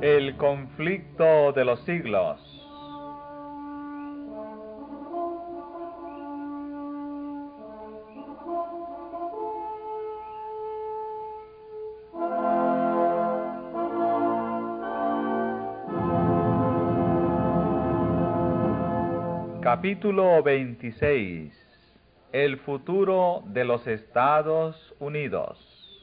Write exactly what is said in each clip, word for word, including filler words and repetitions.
El conflicto de los siglos. Capítulo veintiséis. El futuro de los Estados Unidos.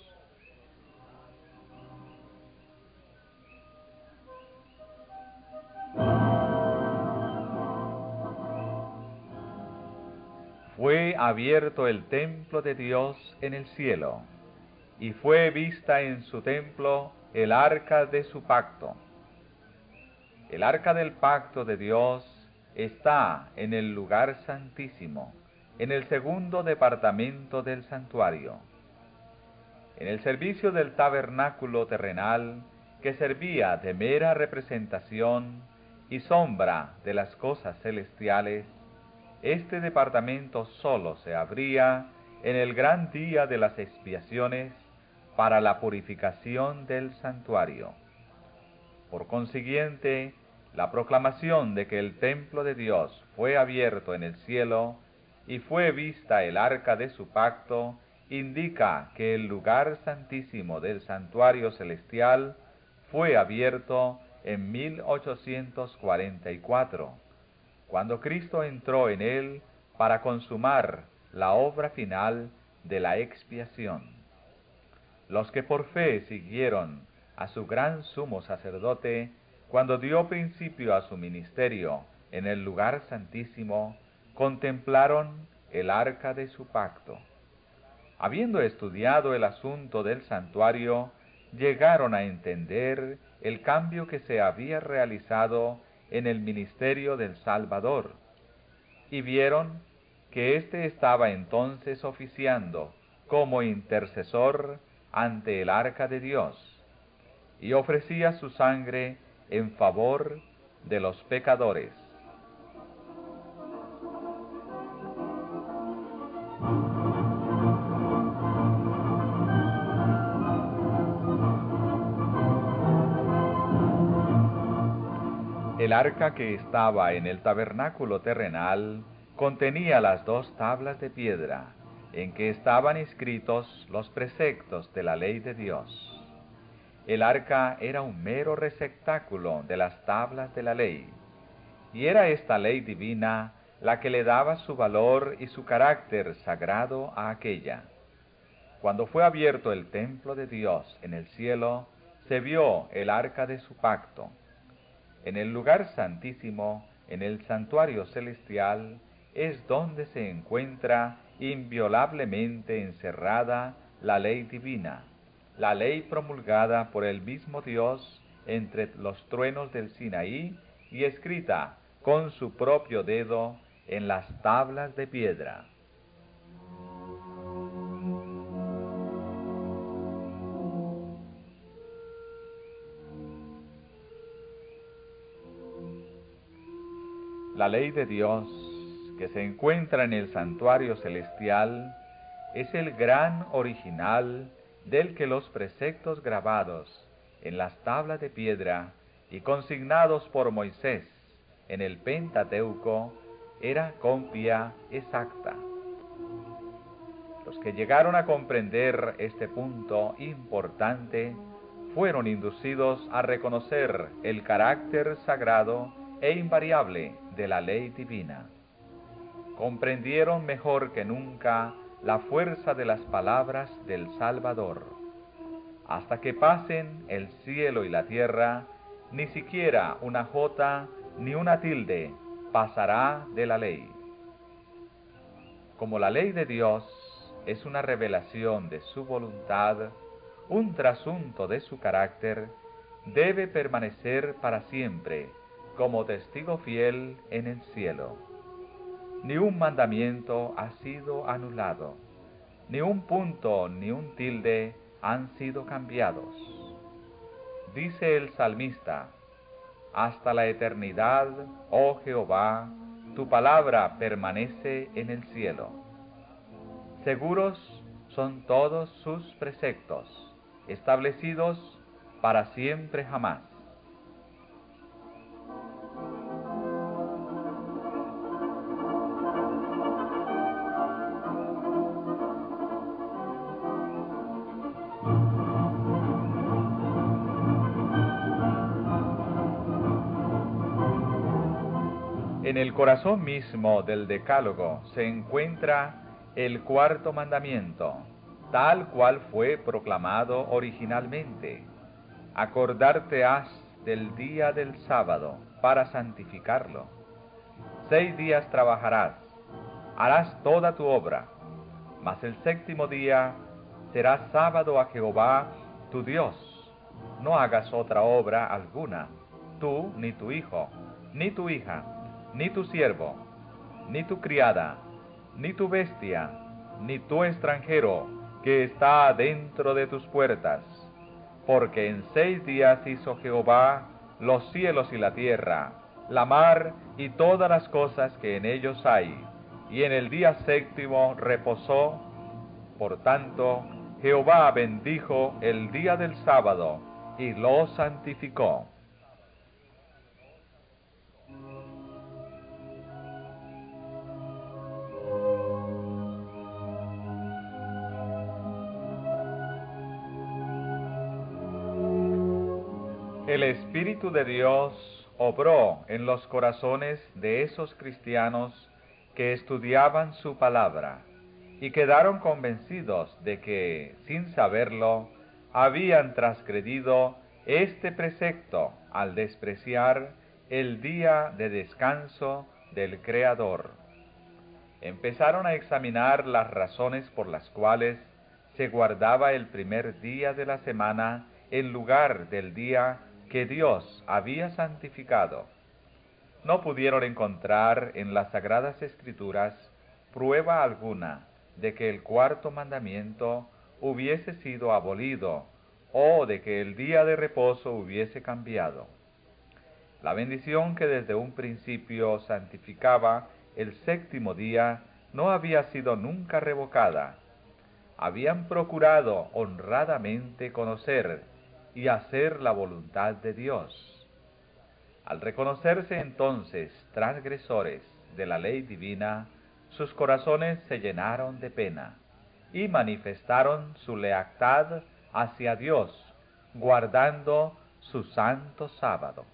Fue abierto el templo de Dios en el cielo, y fue vista en su templo el arca de su pacto. El arca del pacto de Dios está en el lugar santísimo, en el segundo departamento del santuario. En el servicio del tabernáculo terrenal, que servía de mera representación y sombra de las cosas celestiales, este departamento solo se abría en el gran día de las expiaciones para la purificación del santuario. Por consiguiente, la proclamación de que el templo de Dios fue abierto en el cielo y fue vista el arca de su pacto indica que el lugar santísimo del santuario celestial fue abierto en mil ochocientos cuarenta y cuatro. Cuando Cristo entró en él para consumar la obra final de la expiación. Los que por fe siguieron a su gran sumo sacerdote, cuando dio principio a su ministerio en el lugar santísimo, contemplaron el arca de su pacto. Habiendo estudiado el asunto del santuario, llegaron a entender el cambio que se había realizado en el ministerio del Salvador, y vieron que éste estaba entonces oficiando como intercesor ante el arca de Dios, y ofrecía su sangre en favor de los pecadores. El arca que estaba en el tabernáculo terrenal contenía las dos tablas de piedra, en que estaban escritos los preceptos de la ley de Dios. El arca era un mero receptáculo de las tablas de la ley, y era esta ley divina la que le daba su valor y su carácter sagrado a aquella. Cuando fue abierto el templo de Dios en el cielo, se vio el arca de su pacto. En el lugar santísimo, en el santuario celestial, es donde se encuentra inviolablemente encerrada la ley divina, la ley promulgada por el mismo Dios entre los truenos del Sinaí y escrita con su propio dedo en las tablas de piedra. La ley de Dios, que se encuentra en el santuario celestial, es el gran original del que los preceptos grabados en las tablas de piedra y consignados por Moisés en el Pentateuco era copia exacta. Los que llegaron a comprender este punto importante fueron inducidos a reconocer el carácter sagrado e invariable de la ley divina. Comprendieron mejor que nunca la fuerza de las palabras del Salvador. Hasta que pasen el cielo y la tierra, ni siquiera una jota ni una tilde pasará de la ley. Como la ley de Dios es una revelación de su voluntad, un trasunto de su carácter, debe permanecer para siempre como testigo fiel en el cielo. Ni un mandamiento ha sido anulado, ni un punto ni un tilde han sido cambiados. Dice el salmista: hasta la eternidad, oh Jehová, tu palabra permanece en el cielo. Seguros son todos sus preceptos, establecidos para siempre jamás. En el corazón mismo del Decálogo se encuentra el cuarto mandamiento, tal cual fue proclamado originalmente. Acordarte has del día del sábado para santificarlo. Seis días trabajarás, harás toda tu obra, mas el séptimo día será sábado a Jehová tu Dios. No hagas otra obra alguna, tú, ni tu hijo, ni tu hija, ni tu siervo, ni tu criada, ni tu bestia, ni tu extranjero que está dentro de tus puertas. Porque en seis días hizo Jehová los cielos y la tierra, la mar y todas las cosas que en ellos hay, y en el día séptimo reposó. Por tanto, Jehová bendijo el día del sábado y lo santificó. El Espíritu de Dios obró en los corazones de esos cristianos que estudiaban su palabra y quedaron convencidos de que, sin saberlo, habían transgredido este precepto al despreciar el día de descanso del Creador. Empezaron a examinar las razones por las cuales se guardaba el primer día de la semana en lugar del día que Dios había santificado. No pudieron encontrar en las Sagradas Escrituras prueba alguna de que el cuarto mandamiento hubiese sido abolido o de que el día de reposo hubiese cambiado. La bendición que desde un principio santificaba el séptimo día no había sido nunca revocada. Habían procurado honradamente conocer y hacer la voluntad de Dios. Al reconocerse entonces transgresores de la ley divina, sus corazones se llenaron de pena y manifestaron su lealtad hacia Dios, guardando su santo sábado.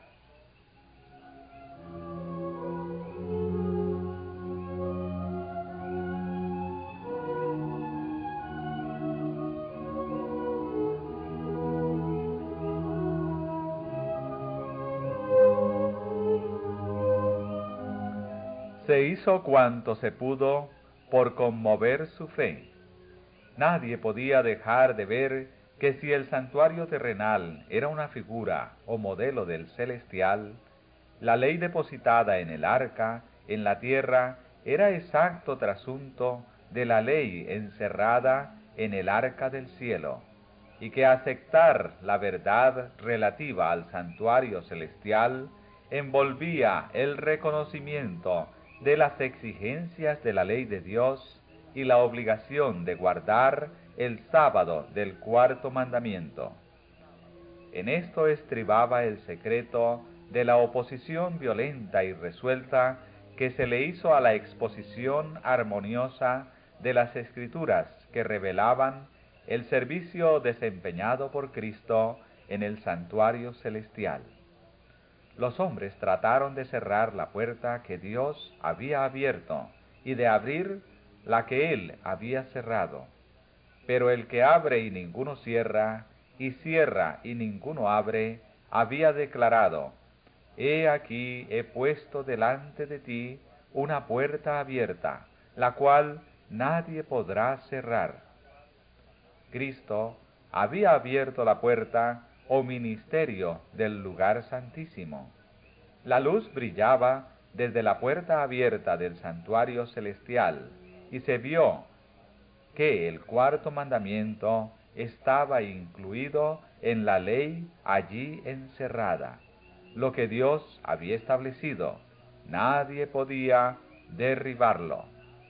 Se hizo cuanto se pudo por conmover su fe. Nadie podía dejar de ver que si el santuario terrenal era una figura o modelo del celestial, la ley depositada en el arca, en la tierra, era exacto trasunto de la ley encerrada en el arca del cielo, y que aceptar la verdad relativa al santuario celestial envolvía el reconocimiento de las exigencias de la ley de Dios y la obligación de guardar el sábado del cuarto mandamiento. En esto estribaba el secreto de la oposición violenta y resuelta que se le hizo a la exposición armoniosa de las Escrituras que revelaban el servicio desempeñado por Cristo en el santuario celestial. Los hombres trataron de cerrar la puerta que Dios había abierto y de abrir la que Él había cerrado. Pero el que abre y ninguno cierra, y cierra y ninguno abre, había declarado: He aquí he puesto delante de ti una puerta abierta, la cual nadie podrá cerrar. Cristo había abierto la puerta o ministerio del lugar santísimo. La luz brillaba desde la puerta abierta del santuario celestial, y se vio que el cuarto mandamiento estaba incluido en la ley allí encerrada. Lo que Dios había establecido, nadie podía derribarlo.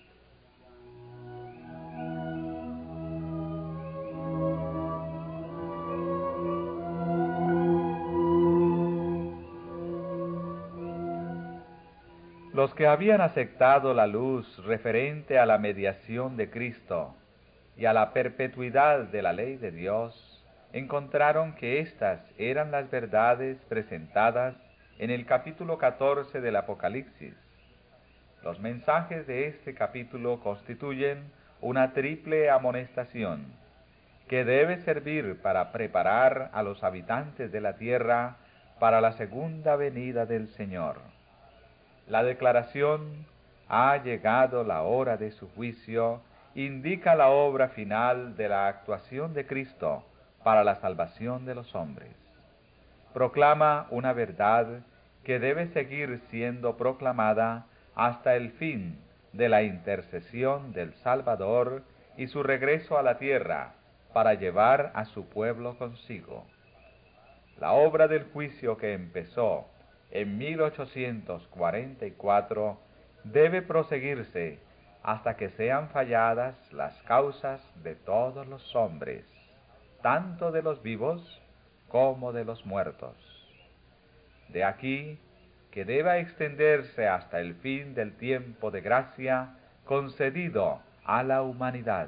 Los que habían aceptado la luz referente a la mediación de Cristo y a la perpetuidad de la ley de Dios, encontraron que éstas eran las verdades presentadas en el capítulo catorce del Apocalipsis. Los mensajes de este capítulo constituyen una triple amonestación que debe servir para preparar a los habitantes de la tierra para la segunda venida del Señor. La declaración "ha llegado la hora de su juicio" indica la obra final de la actuación de Cristo para la salvación de los hombres. Proclama una verdad que debe seguir siendo proclamada hasta el fin de la intercesión del Salvador y su regreso a la tierra para llevar a su pueblo consigo. La obra del juicio que empezó en mil ochocientos cuarenta y cuatro debe proseguirse hasta que sean falladas las causas de todos los hombres, tanto de los vivos como de los muertos. De aquí que deba extenderse hasta el fin del tiempo de gracia concedido a la humanidad.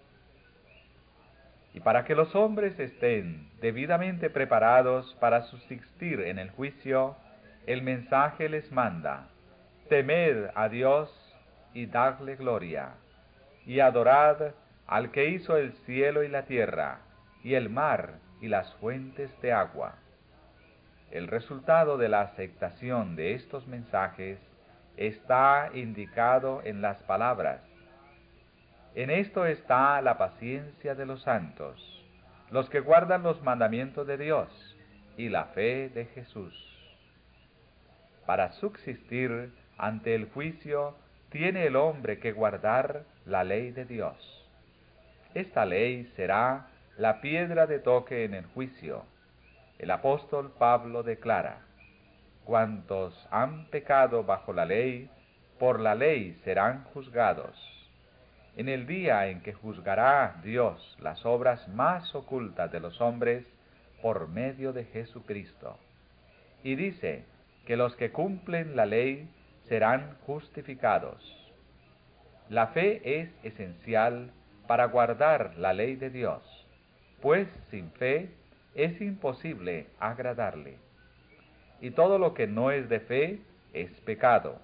Y para que los hombres estén debidamente preparados para subsistir en el juicio, el mensaje les manda: temed a Dios y dadle gloria, y adorad al que hizo el cielo y la tierra, y el mar y las fuentes de agua. El resultado de la aceptación de estos mensajes está indicado en las palabras: en esto está la paciencia de los santos, los que guardan los mandamientos de Dios y la fe de Jesús. Para subsistir ante el juicio, tiene el hombre que guardar la ley de Dios. Esta ley será la piedra de toque en el juicio. El apóstol Pablo declara: cuantos han pecado bajo la ley, por la ley serán juzgados. En el día en que juzgará Dios las obras más ocultas de los hombres por medio de Jesucristo. Y dice que los que cumplen la ley serán justificados. La fe es esencial para guardar la ley de Dios, pues sin fe es imposible agradarle. Y todo lo que no es de fe es pecado.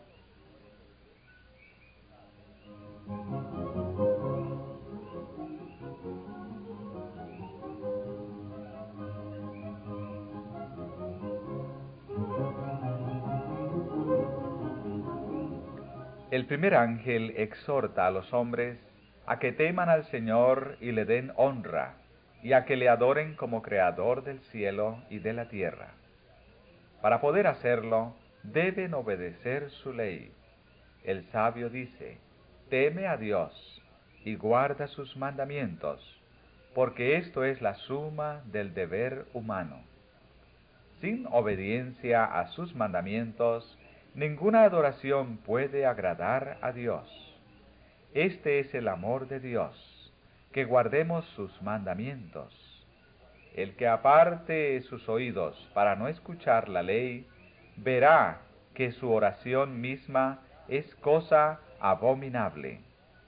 El primer ángel exhorta a los hombres a que teman al Señor y le den honra, y a que le adoren como Creador del cielo y de la tierra. Para poder hacerlo, deben obedecer su ley. El sabio dice: teme a Dios y guarda sus mandamientos, porque esto es la suma del deber humano. Sin obediencia a sus mandamientos, ninguna adoración puede agradar a Dios. Este es el amor de Dios, que guardemos sus mandamientos. El que aparte sus oídos para no escuchar la ley, verá que su oración misma es cosa abominable.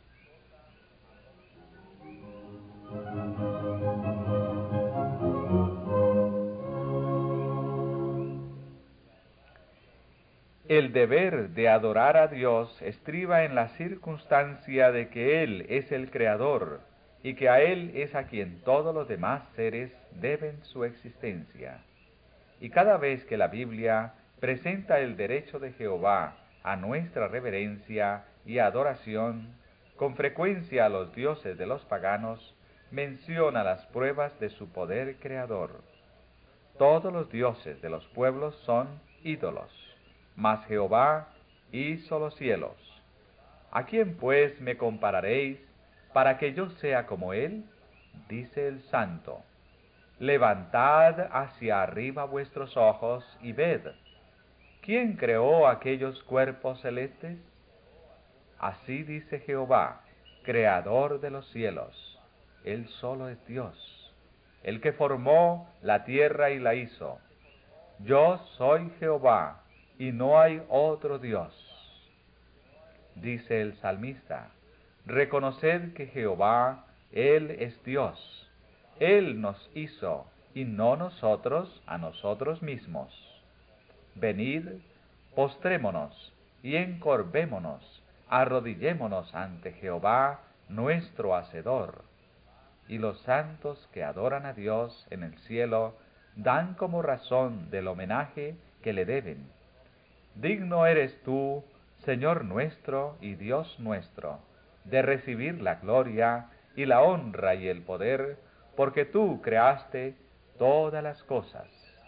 El deber de adorar a Dios estriba en la circunstancia de que Él es el Creador y que a Él es a quien todos los demás seres deben su existencia. Y cada vez que la Biblia presenta el derecho de Jehová a nuestra reverencia y adoración, con frecuencia a los dioses de los paganos, menciona las pruebas de su poder creador. Todos los dioses de los pueblos son ídolos, mas Jehová hizo los cielos. ¿A quién pues me compararéis para que yo sea como él? Dice el Santo. Levantad hacia arriba vuestros ojos y ved. ¿Quién creó aquellos cuerpos celestes? Así dice Jehová, Creador de los cielos. Él solo es Dios, el que formó la tierra y la hizo. Yo soy Jehová, y no hay otro Dios. Dice el salmista: reconoced que Jehová, Él es Dios. Él nos hizo, y no nosotros a nosotros mismos. venid, postrémonos y encorvémonos, arrodillémonos ante Jehová nuestro Hacedor. Y los santos que adoran a Dios en el cielo dan como razón del homenaje que le deben. Digno eres tú, Señor nuestro y Dios nuestro, de recibir la gloria y la honra y el poder, porque tú creaste todas las cosas.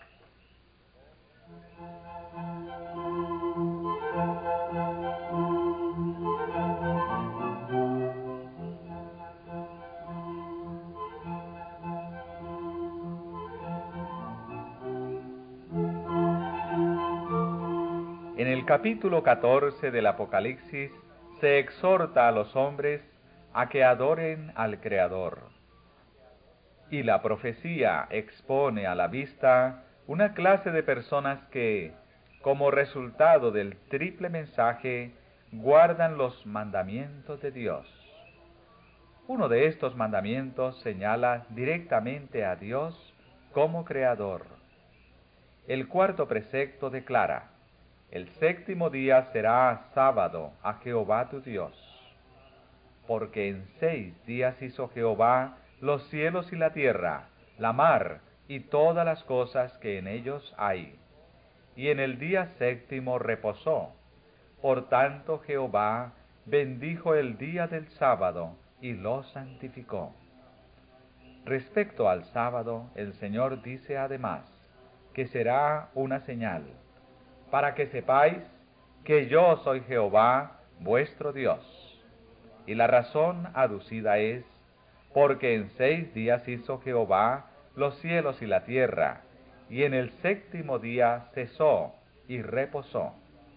En el capítulo catorce del Apocalipsis se exhorta a los hombres a que adoren al Creador. Y la profecía expone a la vista una clase de personas que, como resultado del triple mensaje, guardan los mandamientos de Dios. Uno de estos mandamientos señala directamente a Dios como Creador. El cuarto precepto declara: el séptimo día será sábado a Jehová tu Dios. Porque en seis días hizo Jehová los cielos y la tierra, la mar y todas las cosas que en ellos hay. Y en el día séptimo reposó. Por tanto Jehová bendijo el día del sábado y lo santificó. Respecto al sábado, el Señor dice además que será una señal, para que sepáis que yo soy Jehová vuestro Dios. Y la razón aducida es, porque en seis días hizo Jehová los cielos y la tierra, y en el séptimo día cesó y reposó.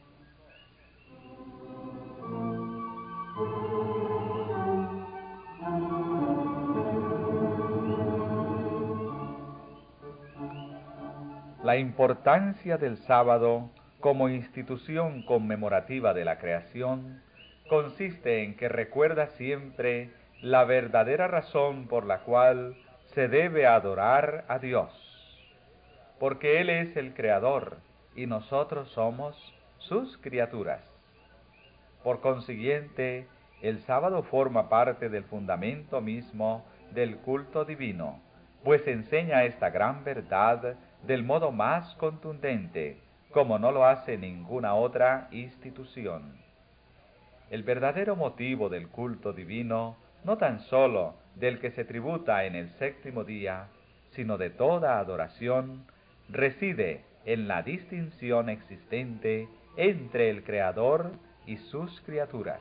La importancia del sábado como institución conmemorativa de la creación consiste en que recuerda siempre la verdadera razón por la cual se debe adorar a Dios, porque Él es el Creador y nosotros somos sus criaturas. Por consiguiente, el sábado forma parte del fundamento mismo del culto divino, pues enseña esta gran verdad del modo más contundente, como no lo hace ninguna otra institución. El verdadero motivo del culto divino, no tan sólo del que se tributa en el séptimo día, sino de toda adoración, reside en la distinción existente entre el Creador y sus criaturas.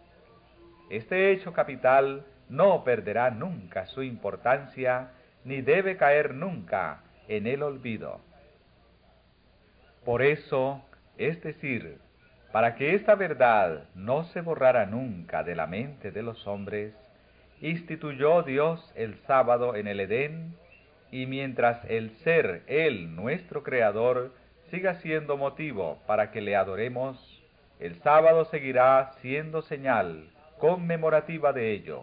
Este hecho capital no perderá nunca su importancia, ni debe caer nunca en el olvido. Por eso, es decir, para que esta verdad no se borrara nunca de la mente de los hombres, instituyó Dios el sábado en el Edén, y mientras el ser Él, nuestro Creador, siga siendo motivo para que le adoremos, el sábado seguirá siendo señal conmemorativa de ello.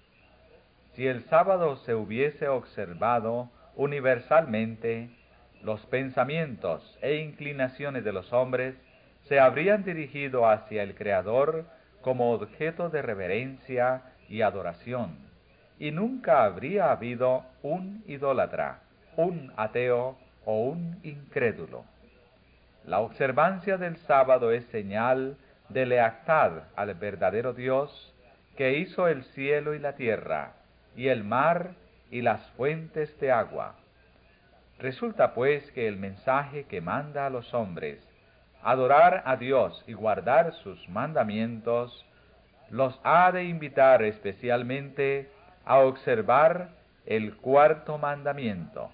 Si el sábado se hubiese observado universalmente, los pensamientos e inclinaciones de los hombres se habrían dirigido hacia el Creador como objeto de reverencia y adoración, y nunca habría habido un idólatra, un ateo o un incrédulo. La observancia del sábado es señal de lealtad al verdadero Dios, que hizo el cielo y la tierra, y el mar y las fuentes de agua. Resulta pues que el mensaje que manda a los hombres, adorar a Dios y guardar sus mandamientos, los ha de invitar especialmente a observar el cuarto mandamiento.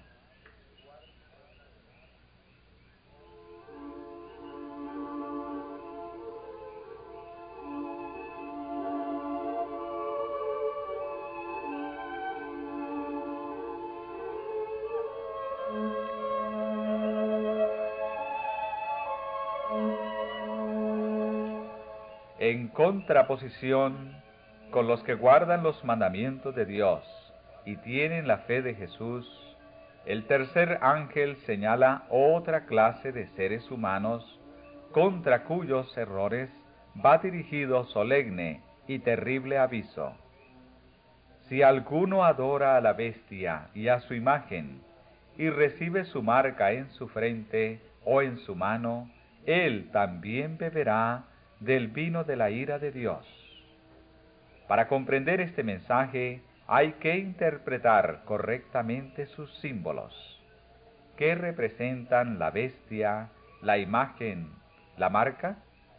En contraposición con los que guardan los mandamientos de Dios y tienen la fe de Jesús, El tercer ángel señala otra clase de seres humanos contra cuyos errores va dirigido solemne y terrible aviso. Si alguno adora a la bestia y a su imagen, y recibe su marca en su frente o en su mano, él también beberá del vino de la ira de Dios. Para comprender este mensaje, hay que interpretar correctamente sus símbolos, que representan la bestia, la imagen, la marca.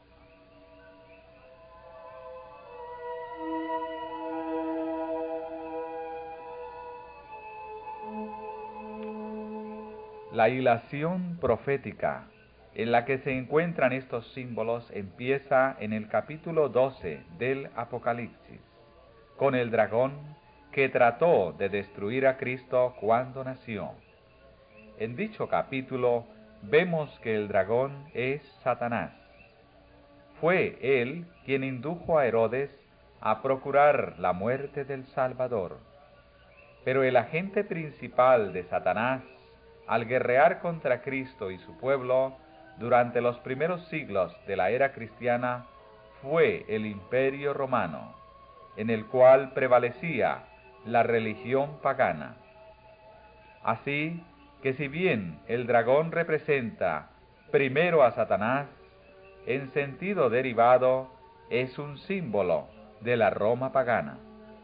La ilación profética en la que se encuentran estos símbolos empieza en el capítulo doce del Apocalipsis, con el dragón que trató de destruir a Cristo cuando nació. En dicho capítulo vemos que el dragón es Satanás. Fue él quien indujo a Herodes a procurar la muerte del Salvador. Pero el agente principal de Satanás, al guerrear contra Cristo y su pueblo durante los primeros siglos de la era cristiana, fue el Imperio Romano, en el cual prevalecía la religión pagana. Así que si bien el dragón representa primero a Satanás, en sentido derivado es un símbolo de la Roma pagana.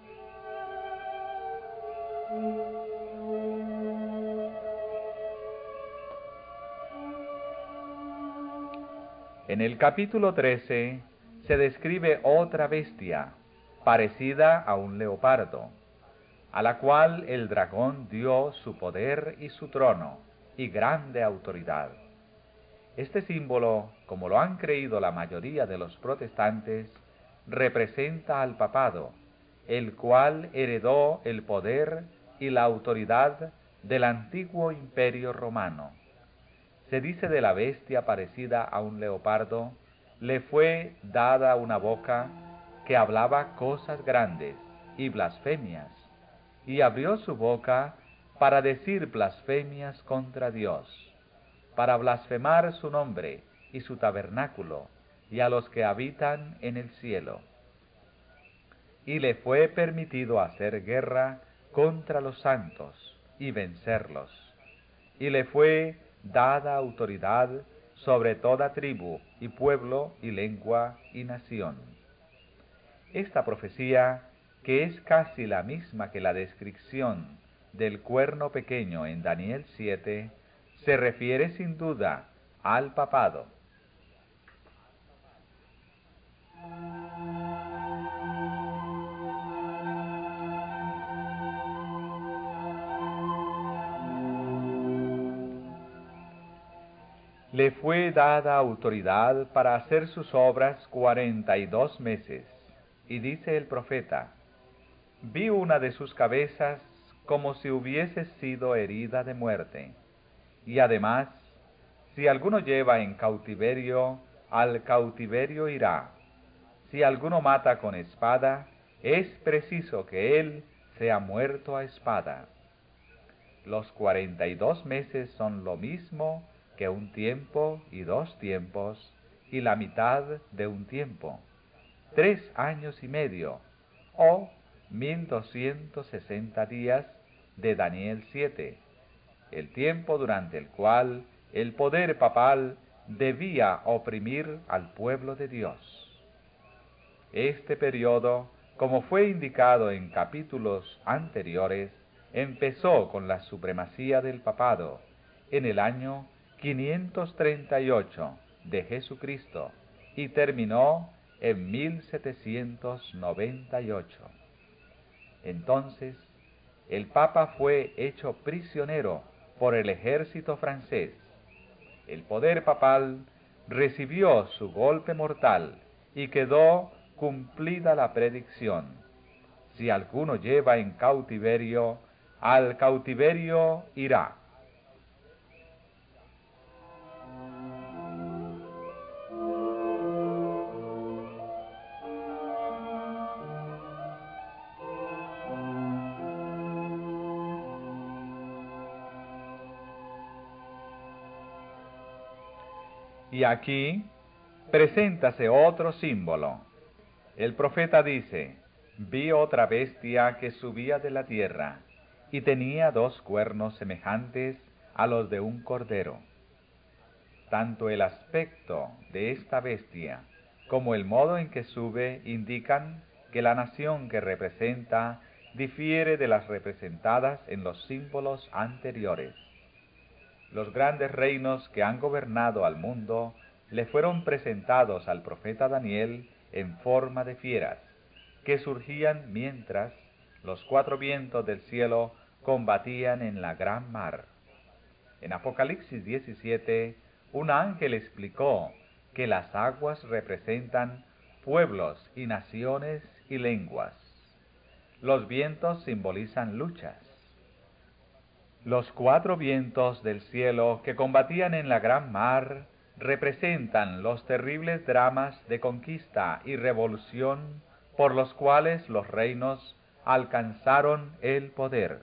En el capítulo trece se describe otra bestia, parecida a un leopardo, a la cual el dragón dio su poder y su trono, y grande autoridad. Este símbolo, como lo han creído la mayoría de los protestantes, representa al papado, el cual heredó el poder y la autoridad del antiguo imperio romano. Se dice de la bestia parecida a un leopardo, le fue dada una boca que hablaba cosas grandes y blasfemias, y abrió su boca para decir blasfemias contra Dios, para blasfemar su nombre y su tabernáculo, y a los que habitan en el cielo. Y le fue permitido hacer guerra contra los santos y vencerlos, y le fue dada autoridad sobre toda tribu y pueblo y lengua y nación. Esta profecía, que es casi la misma que la descripción del cuerno pequeño en Daniel siete, se refiere sin duda al papado. Le fue dada autoridad para hacer sus obras cuarenta y dos meses, y dice el profeta: vi una de sus cabezas como si hubiese sido herida de muerte. Y además, si alguno lleva en cautiverio, al cautiverio irá. Si alguno mata con espada, es preciso que él sea muerto a espada. Los cuarenta y dos meses son lo mismo que un tiempo y dos tiempos, y la mitad de un tiempo, tres años y medio, o mil doscientos sesenta días de Daniel siete, el tiempo durante el cual el poder papal debía oprimir al pueblo de Dios. Este periodo, como fue indicado en capítulos anteriores, empezó con la supremacía del papado en el año quinientos treinta y ocho de Jesucristo y terminó en mil setecientos noventa y ocho. Entonces, el Papa fue hecho prisionero por el ejército francés. El poder papal recibió su golpe mortal y quedó cumplida la predicción: si alguno lleva en cautiverio, al cautiverio irá. Y aquí preséntase otro símbolo. El profeta dice: vi otra bestia que subía de la tierra, y tenía dos cuernos semejantes a los de un cordero. Tanto el aspecto de esta bestia como el modo en que sube indican que la nación que representa difiere de las representadas en los símbolos anteriores. Los grandes reinos que han gobernado al mundo le fueron presentados al profeta Daniel en forma de fieras, que surgían mientras los cuatro vientos del cielo combatían en la gran mar. En Apocalipsis diecisiete, un ángel explicó que las aguas representan pueblos y naciones y lenguas. Los vientos simbolizan luchas. Los cuatro vientos del cielo que combatían en la gran mar representan los terribles dramas de conquista y revolución por los cuales los reinos alcanzaron el poder.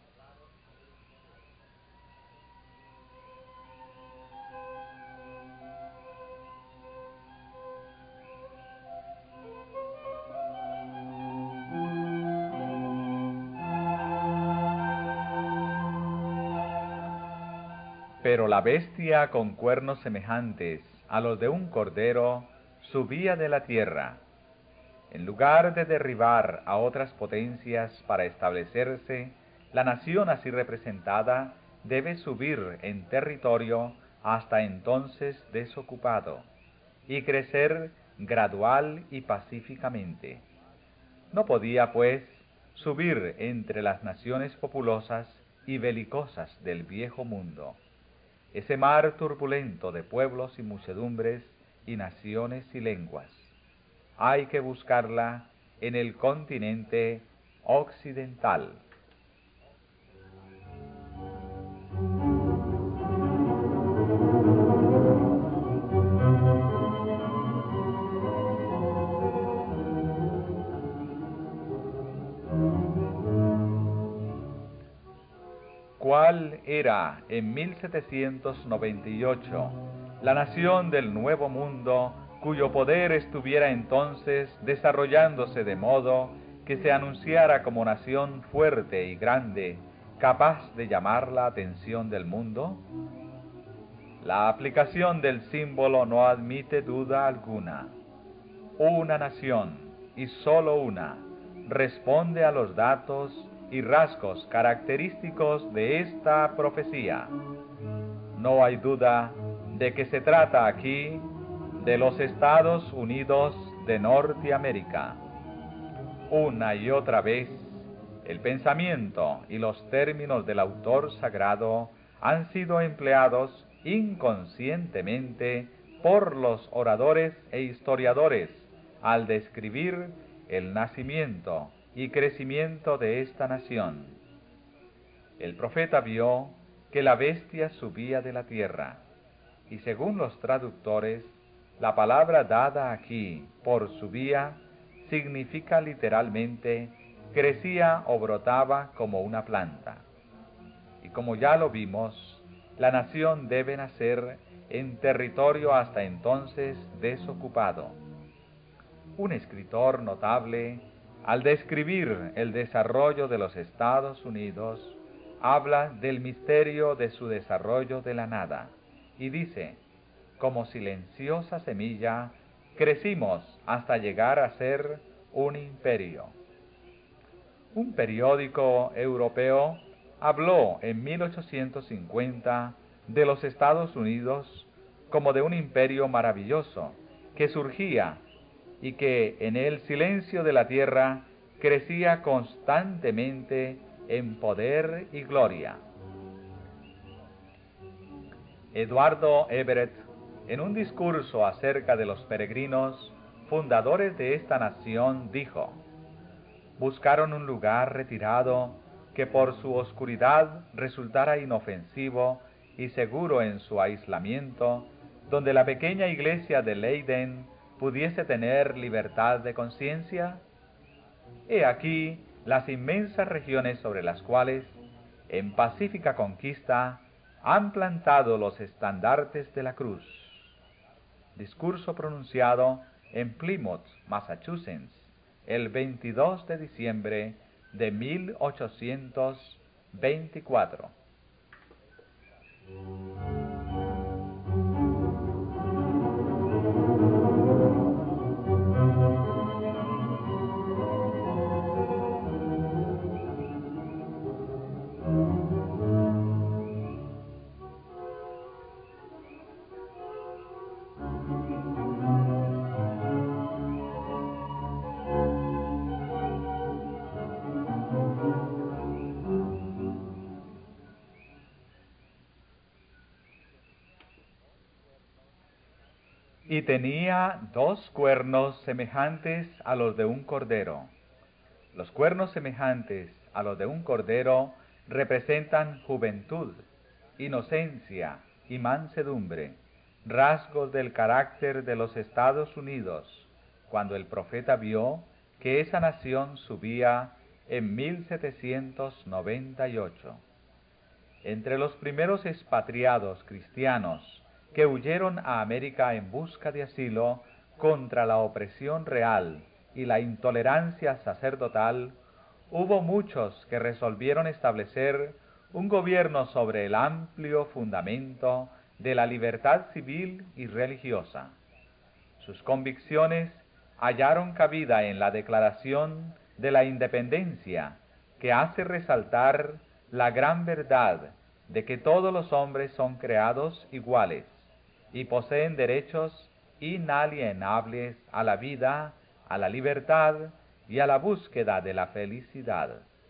Pero la bestia con cuernos semejantes a los de un cordero subía de la tierra. En lugar de derribar a otras potencias para establecerse, la nación así representada debe subir en territorio hasta entonces desocupado y crecer gradual y pacíficamente. No podía, pues, subir entre las naciones populosas y belicosas del viejo mundo. Ese mar turbulento de pueblos y muchedumbres y naciones y lenguas. Hay que buscarla en el continente occidental. ¿Cuál era en mil setecientos noventa y ocho la nación del Nuevo Mundo cuyo poder estuviera entonces desarrollándose de modo que se anunciara como nación fuerte y grande, capaz de llamar la atención del mundo? La aplicación del símbolo no admite duda alguna. Una nación, y sólo una, responde a los datos y rasgos característicos de esta profecía. No hay duda de que se trata aquí de los Estados Unidos de Norteamérica. Una y otra vez, el pensamiento y los términos del autor sagrado han sido empleados inconscientemente por los oradores e historiadores al describir el nacimiento y crecimiento de esta nación. El profeta vio que la bestia subía de la tierra, y según los traductores, la palabra dada aquí por subía significa literalmente crecía o brotaba como una planta. Y como ya lo vimos, la nación debe nacer en territorio hasta entonces desocupado. Un escritor notable, al describir el desarrollo de los Estados Unidos, habla del misterio de su desarrollo de la nada, y dice: como silenciosa semilla, crecimos hasta llegar a ser un imperio. Un periódico europeo habló en mil ochocientos cincuenta de los Estados Unidos como de un imperio maravilloso que surgía y que en el silencio de la tierra crecía constantemente en poder y gloria. Eduardo Everett, en un discurso acerca de los peregrinos, fundadores de esta nación, dijo: buscaron un lugar retirado que por su oscuridad resultara inofensivo y seguro en su aislamiento, donde la pequeña iglesia de Leiden pudiese tener libertad de conciencia. He aquí las inmensas regiones sobre las cuales, en pacífica conquista, han plantado los estandartes de la cruz. discurso pronunciado en Plymouth, Massachusetts, el veintidós de diciembre de mil ochocientos veinticuatro. Y tenía dos cuernos semejantes a los de un cordero. Los cuernos semejantes a los de un cordero representan juventud, inocencia y mansedumbre, rasgos del carácter de los Estados Unidos, cuando el profeta vio que esa nación subía en mil setecientos noventa y ocho. Entre los primeros expatriados cristianos que huyeron a América en busca de asilo contra la opresión real y la intolerancia sacerdotal, hubo muchos que resolvieron establecer un gobierno sobre el amplio fundamento de la libertad civil y religiosa. Sus convicciones hallaron cabida en la Declaración de la Independencia, que hace resaltar la gran verdad de que todos los hombres son creados iguales y poseen derechos inalienables a la vida, a la libertad y a la búsqueda de la felicidad.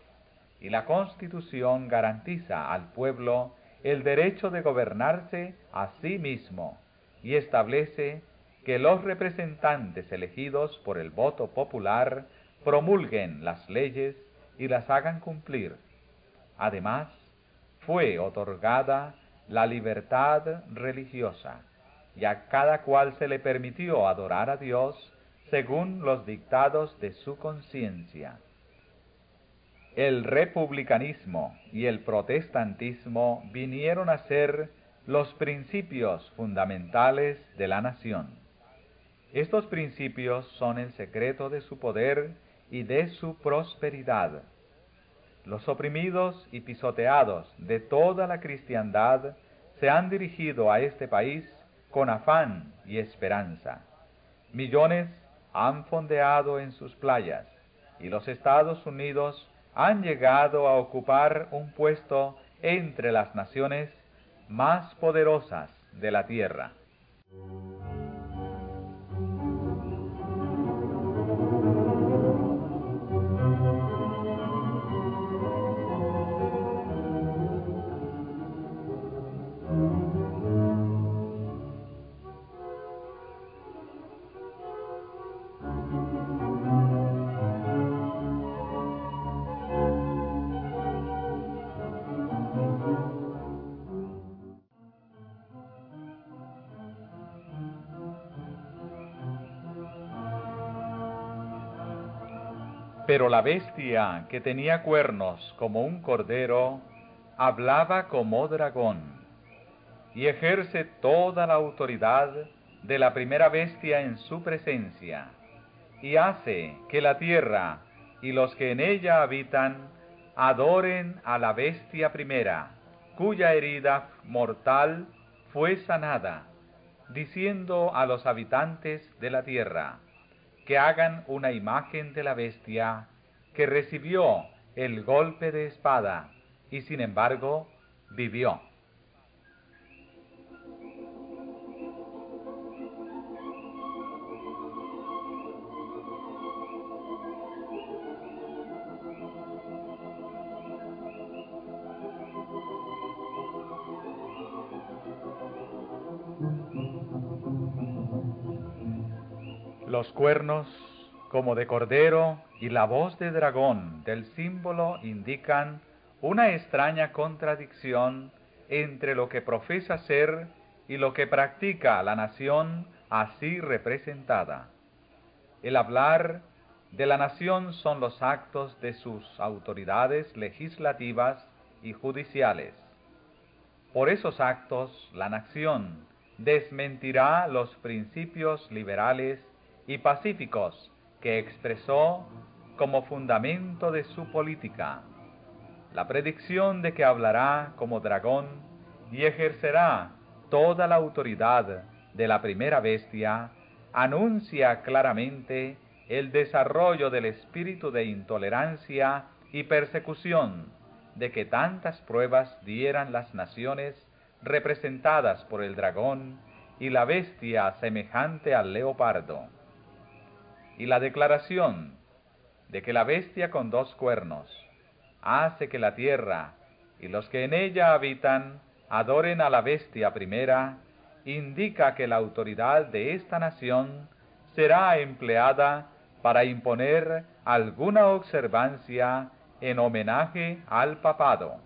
Y la Constitución garantiza al pueblo el derecho de gobernarse a sí mismo y establece que los representantes elegidos por el voto popular promulguen las leyes y las hagan cumplir. Además, fue otorgada la libertad religiosa, y a cada cual se le permitió adorar a Dios según los dictados de su conciencia. El republicanismo y el protestantismo vinieron a ser los principios fundamentales de la nación. Estos principios son el secreto de su poder y de su prosperidad. Los oprimidos y pisoteados de toda la cristiandad se han dirigido a este país con afán y esperanza. Millones han fondeado en sus playas y los Estados Unidos han llegado a ocupar un puesto entre las naciones más poderosas de la tierra. Pero la bestia, que tenía cuernos como un cordero, hablaba como dragón, y ejerce toda la autoridad de la primera bestia en su presencia, y hace que la tierra y los que en ella habitan adoren a la bestia primera, cuya herida mortal fue sanada, diciendo a los habitantes de la tierra que hagan una imagen de la bestia que recibió el golpe de espada y sin embargo vivió. Los cuernos como de cordero y la voz de dragón del símbolo indican una extraña contradicción entre lo que profesa ser y lo que practica la nación así representada. El hablar de la nación son los actos de sus autoridades legislativas y judiciales. Por esos actos, la nación desmentirá los principios liberales y pacíficos que expresó como fundamento de su política. La predicción de que hablará como dragón y ejercerá toda la autoridad de la primera bestia anuncia claramente el desarrollo del espíritu de intolerancia y persecución de que tantas pruebas dieran las naciones representadas por el dragón y la bestia semejante al leopardo. Y la declaración de que la bestia con dos cuernos hace que la tierra y los que en ella habitan adoren a la bestia primera, indica que la autoridad de esta nación será empleada para imponer alguna observancia en homenaje al papado.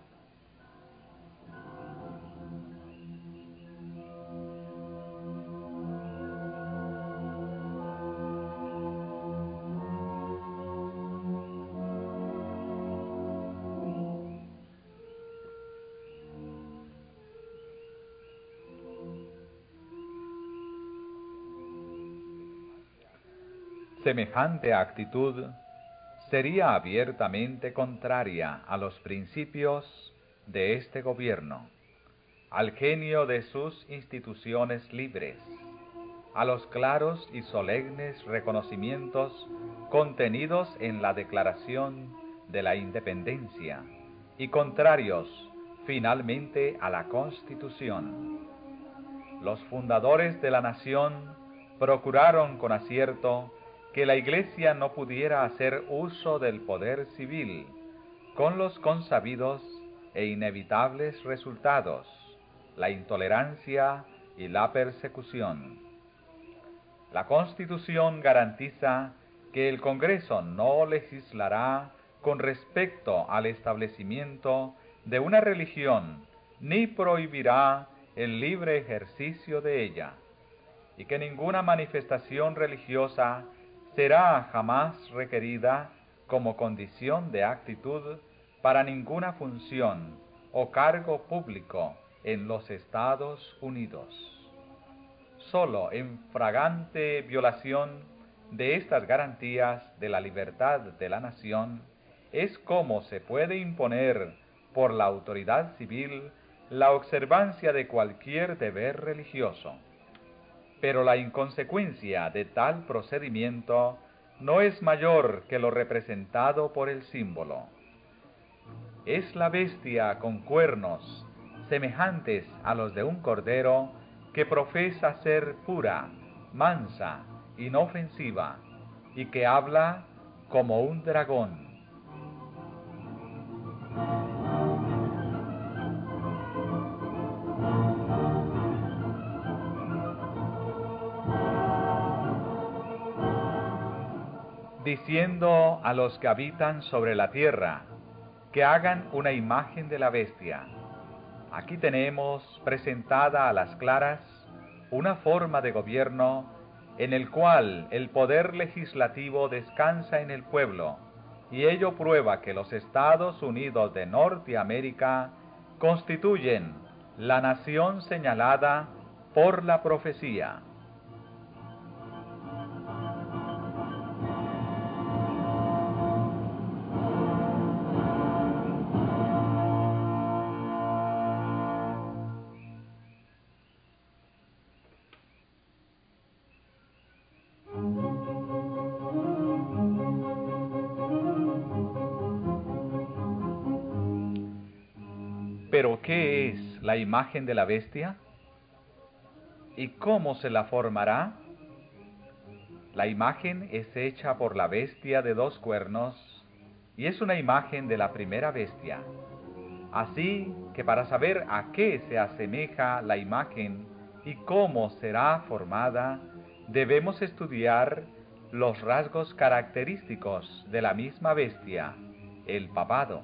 Semejante actitud sería abiertamente contraria a los principios de este gobierno, al genio de sus instituciones libres, a los claros y solemnes reconocimientos contenidos en la Declaración de la Independencia y contrarios finalmente a la Constitución. Los fundadores de la nación procuraron con acierto que la Iglesia no pudiera hacer uso del poder civil, con los consabidos e inevitables resultados, la intolerancia y la persecución. La Constitución garantiza que el Congreso no legislará con respecto al establecimiento de una religión, ni prohibirá el libre ejercicio de ella, y que ninguna manifestación religiosa será jamás requerida como condición de actitud para ninguna función o cargo público en los Estados Unidos. Solo en flagrante violación de estas garantías de la libertad de la nación es como se puede imponer por la autoridad civil la observancia de cualquier deber religioso. Pero la inconsecuencia de tal procedimiento no es mayor que lo representado por el símbolo. Es la bestia con cuernos semejantes a los de un cordero que profesa ser pura, mansa, inofensiva, y que habla como un dragón. Diciendo a los que habitan sobre la tierra que hagan una imagen de la bestia. Aquí tenemos presentada a las claras una forma de gobierno en el cual el poder legislativo descansa en el pueblo, y ello prueba que los Estados Unidos de Norteamérica constituyen la nación señalada por la profecía. ¿Pero qué es la imagen de la bestia? ¿Y cómo se la formará? La imagen es hecha por la bestia de dos cuernos y es una imagen de la primera bestia. Así que para saber a qué se asemeja la imagen y cómo será formada, debemos estudiar los rasgos característicos de la misma bestia, el papado.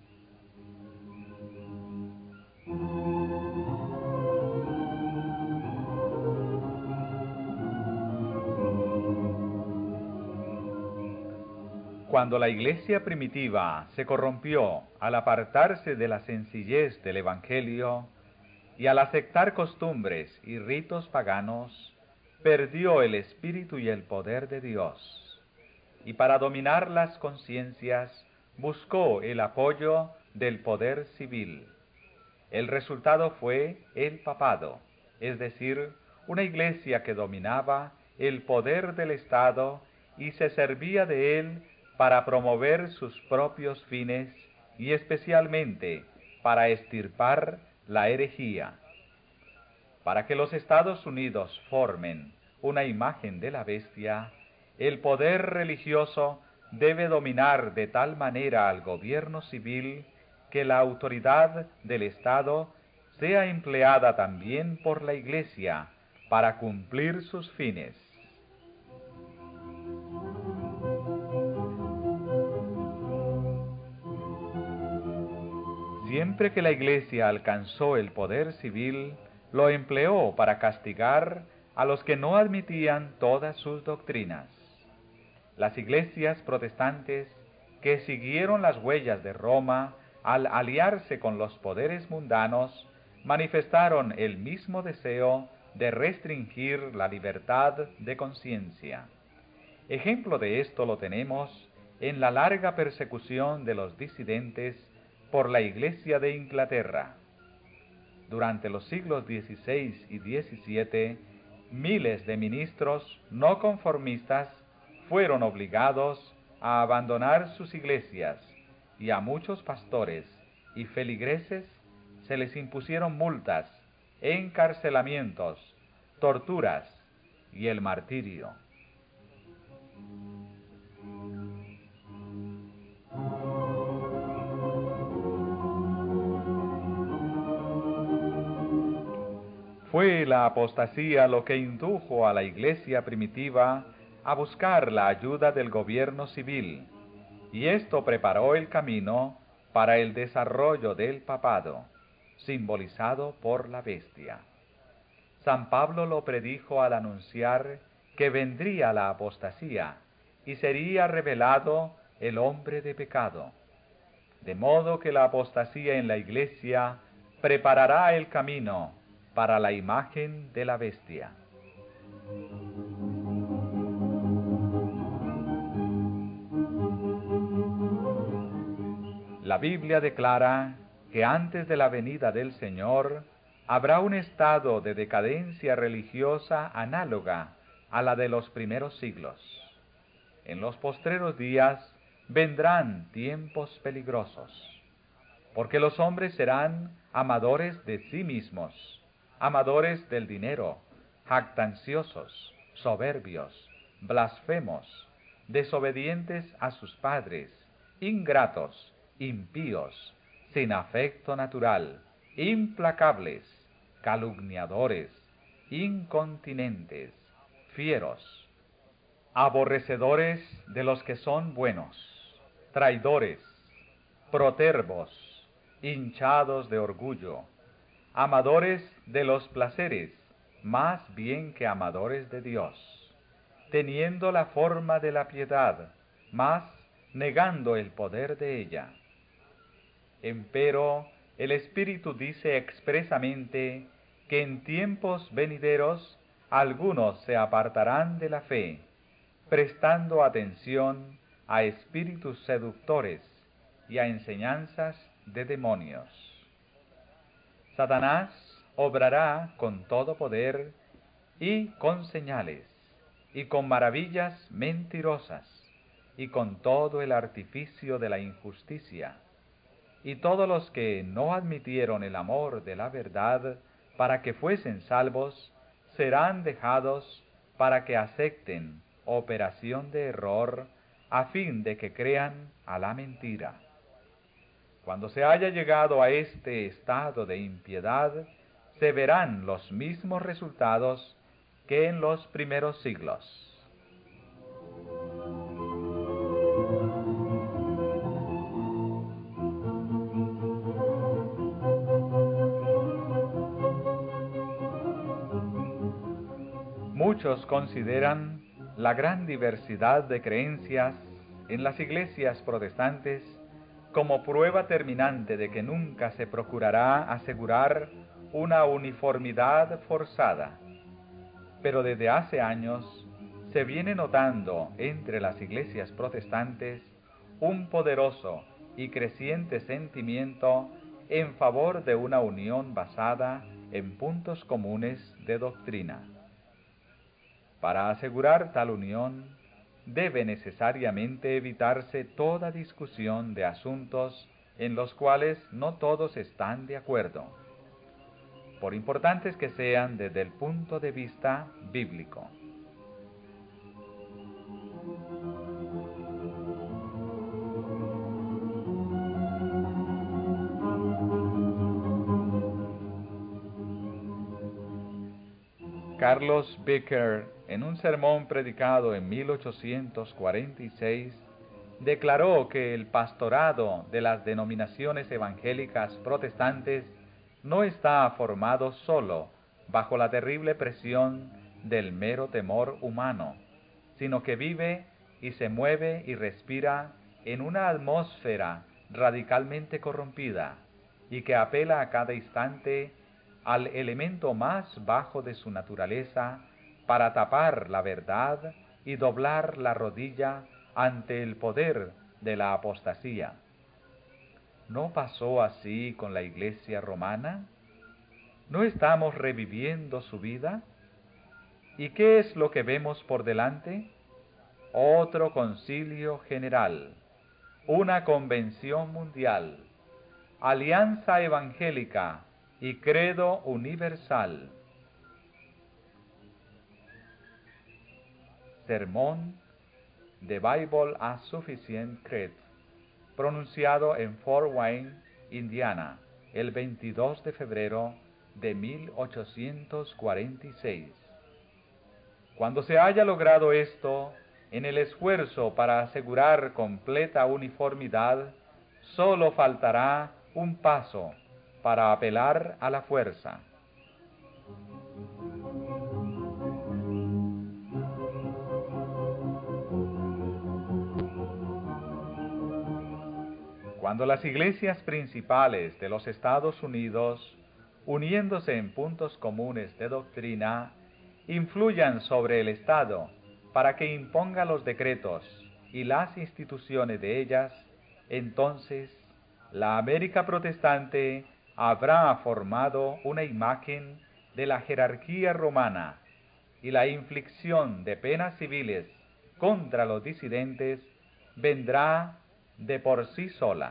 Cuando la iglesia primitiva se corrompió al apartarse de la sencillez del Evangelio, y al aceptar costumbres y ritos paganos, perdió el espíritu y el poder de Dios, y para dominar las conciencias buscó el apoyo del poder civil. El resultado fue el papado, es decir, una iglesia que dominaba el poder del Estado y se servía de él para promover sus propios fines y especialmente para extirpar la herejía. Para que los Estados Unidos formen una imagen de la bestia, el poder religioso debe dominar de tal manera al gobierno civil que la autoridad del Estado sea empleada también por la Iglesia para cumplir sus fines. Siempre que la Iglesia alcanzó el poder civil, lo empleó para castigar a los que no admitían todas sus doctrinas. Las iglesias protestantes que siguieron las huellas de Roma al aliarse con los poderes mundanos, manifestaron el mismo deseo de restringir la libertad de conciencia. Ejemplo de esto lo tenemos en la larga persecución de los disidentes por la Iglesia de Inglaterra. Durante los siglos dieciséis y diecisiete, miles de ministros no conformistas fueron obligados a abandonar sus iglesias, y a muchos pastores y feligreses se les impusieron multas, encarcelamientos, torturas y el martirio. Fue la apostasía lo que indujo a la iglesia primitiva a buscar la ayuda del gobierno civil, y esto preparó el camino para el desarrollo del papado, simbolizado por la bestia. San Pablo lo predijo al anunciar que vendría la apostasía y sería revelado el hombre de pecado. De modo que la apostasía en la iglesia preparará el camino para la imagen de la bestia. La Biblia declara que antes de la venida del Señor habrá un estado de decadencia religiosa análoga a la de los primeros siglos. En los postreros días vendrán tiempos peligrosos, porque los hombres serán amadores de sí mismos, amadores del dinero, jactanciosos, soberbios, blasfemos, desobedientes a sus padres, ingratos, impíos, sin afecto natural, implacables, calumniadores, incontinentes, fieros, aborrecedores de los que son buenos, traidores, protervos, hinchados de orgullo, amadores de los placeres, más bien que amadores de Dios, teniendo la forma de la piedad, mas negando el poder de ella. Empero, el Espíritu dice expresamente que en tiempos venideros algunos se apartarán de la fe, prestando atención a espíritus seductores y a enseñanzas de demonios. Satanás obrará con todo poder y con señales, y con maravillas mentirosas, y con todo el artificio de la injusticia. Y todos los que no admitieron el amor de la verdad para que fuesen salvos, serán dejados para que acepten operación de error, a fin de que crean a la mentira. Cuando se haya llegado a este estado de impiedad, se verán los mismos resultados que en los primeros siglos. Muchos consideran la gran diversidad de creencias en las iglesias protestantes como prueba terminante de que nunca se procurará asegurar una uniformidad forzada, pero desde hace años se viene notando entre las iglesias protestantes un poderoso y creciente sentimiento en favor de una unión basada en puntos comunes de doctrina. Para asegurar tal unión, debe necesariamente evitarse toda discusión de asuntos en los cuales no todos están de acuerdo, por importantes que sean desde el punto de vista bíblico. Carlos Becker, en un sermón predicado en mil ochocientos cuarenta y seis, declaró que el pastorado de las denominaciones evangélicas protestantes no está formado solo bajo la terrible presión del mero temor humano, sino que vive y se mueve y respira en una atmósfera radicalmente corrompida y que apela a cada instante al elemento más bajo de su naturaleza para tapar la verdad y doblar la rodilla ante el poder de la apostasía. ¿No pasó así con la Iglesia romana? ¿No estamos reviviendo su vida? ¿Y qué es lo que vemos por delante? Otro concilio general, una convención mundial, alianza evangélica y credo universal. Sermón The Bible as Sufficient Creed, pronunciado en Fort Wayne, Indiana, el veintidós de febrero de mil ochocientos cuarenta y seis. Cuando se haya logrado esto, en el esfuerzo para asegurar completa uniformidad, solo faltará un paso para apelar a la fuerza. Cuando las iglesias principales de los Estados Unidos, uniéndose en puntos comunes de doctrina, influyan sobre el Estado para que imponga los decretos y las instituciones de ellas, entonces la América protestante habrá formado una imagen de la jerarquía romana y la inflicción de penas civiles contra los disidentes vendrá de por sí sola.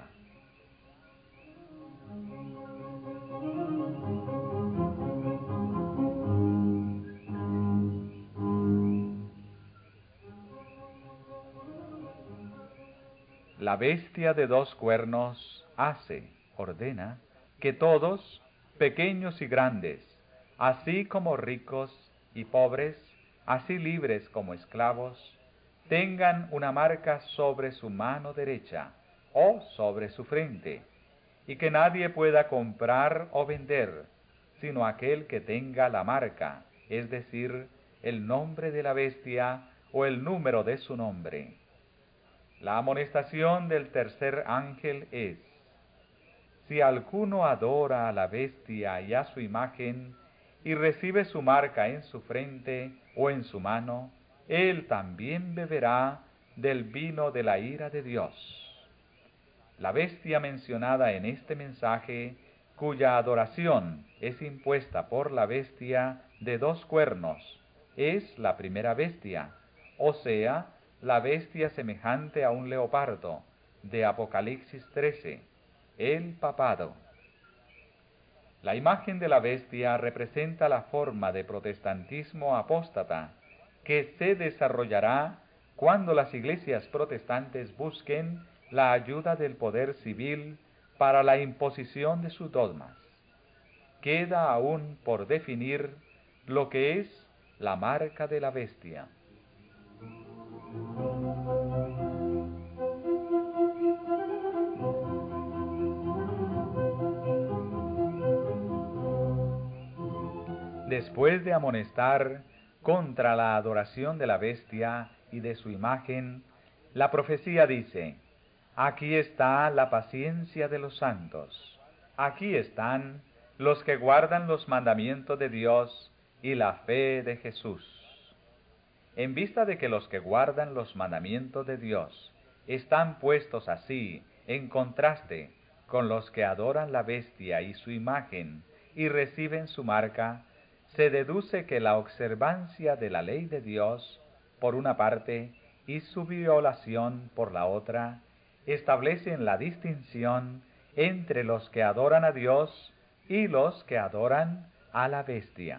La bestia de dos cuernos hace, ordena, que todos, pequeños y grandes, así como ricos y pobres, así libres como esclavos, tengan una marca sobre su mano derecha o sobre su frente, y que nadie pueda comprar o vender, sino aquel que tenga la marca, es decir, el nombre de la bestia o el número de su nombre. La amonestación del tercer ángel es: si alguno adora a la bestia y a su imagen, y recibe su marca en su frente o en su mano, él también beberá del vino de la ira de Dios. La bestia mencionada en este mensaje, cuya adoración es impuesta por la bestia de dos cuernos, es la primera bestia, o sea, la bestia semejante a un leopardo, de Apocalipsis trece, el papado. La imagen de la bestia representa la forma de protestantismo apóstata que se desarrollará cuando las iglesias protestantes busquen la ayuda del poder civil para la imposición de sus dogmas. Queda aún por definir lo que es la marca de la bestia. Después de amonestar contra la adoración de la bestia y de su imagen, la profecía dice: aquí está la paciencia de los santos, aquí están los que guardan los mandamientos de Dios y la fe de Jesús. En vista de que los que guardan los mandamientos de Dios están puestos así en contraste con los que adoran la bestia y su imagen y reciben su marca, se deduce que la observancia de la ley de Dios, por una parte, y su violación por la otra, establecen la distinción entre los que adoran a Dios y los que adoran a la bestia.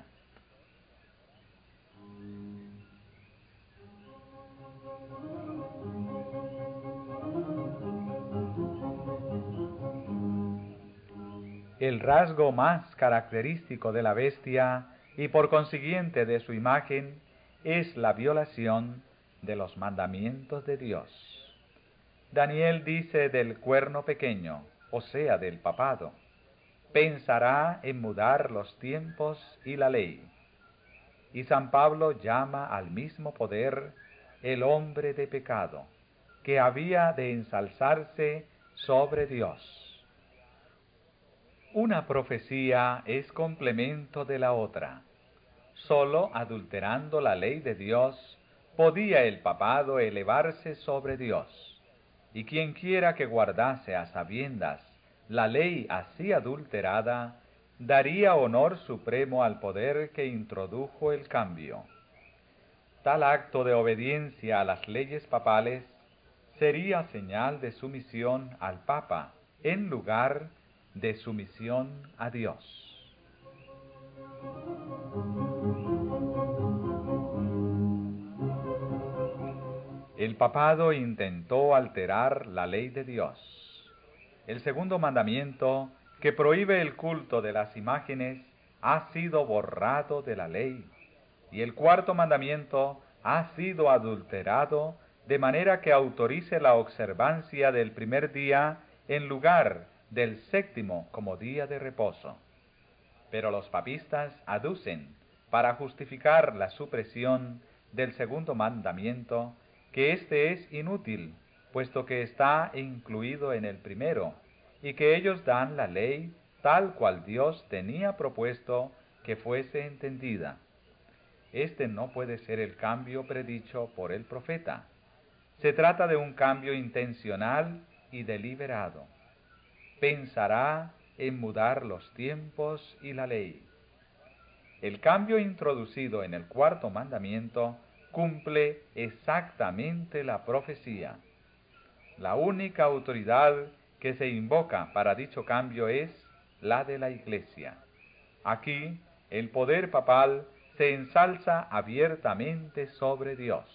El rasgo más característico de la bestia y por consiguiente de su imagen es la violación de los mandamientos de Dios. Daniel dice del cuerno pequeño, o sea, del papado, pensará en mudar los tiempos y la ley. Y San Pablo llama al mismo poder el hombre de pecado, que había de ensalzarse sobre Dios. Una profecía es complemento de la otra. Solo adulterando la ley de Dios podía el papado elevarse sobre Dios. Y quien quiera que guardase a sabiendas la ley así adulterada, daría honor supremo al poder que introdujo el cambio. Tal acto de obediencia a las leyes papales sería señal de sumisión al Papa, en lugar de sumisión a Dios. El papado intentó alterar la ley de Dios. El segundo mandamiento, que prohíbe el culto de las imágenes, ha sido borrado de la ley, y el cuarto mandamiento ha sido adulterado de manera que autorice la observancia del primer día en lugar del séptimo como día de reposo. Pero los papistas aducen, para justificar la supresión del segundo mandamiento, que éste es inútil, puesto que está incluido en el primero, y que ellos dan la ley tal cual Dios tenía propuesto que fuese entendida. Este no puede ser el cambio predicho por el profeta. Se trata de un cambio intencional y deliberado. Pensará en mudar los tiempos y la ley. El cambio introducido en el cuarto mandamiento cumple exactamente la profecía. La única autoridad que se invoca para dicho cambio es la de la Iglesia. Aquí, el poder papal se ensalza abiertamente sobre Dios.